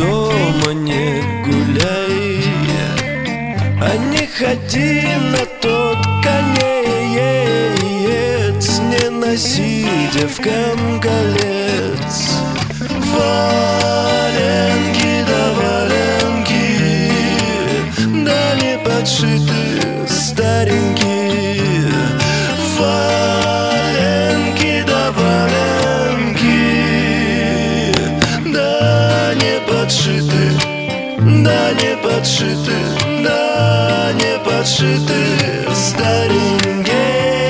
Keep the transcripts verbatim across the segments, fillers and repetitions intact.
дома не гуляй, а не ходи на тот конец, не носи девкам колец. Валенки да валенки, да не подшиты старенькие. Валенки да валенки, да не подшиты, да не подшиты, да не подшиты старенькие.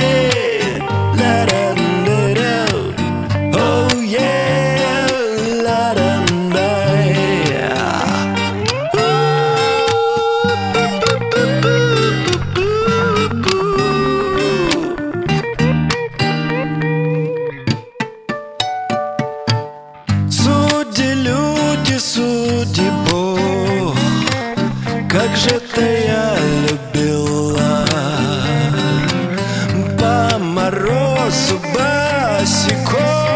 Судьи Бог, как же-то я любила по морозу босиком.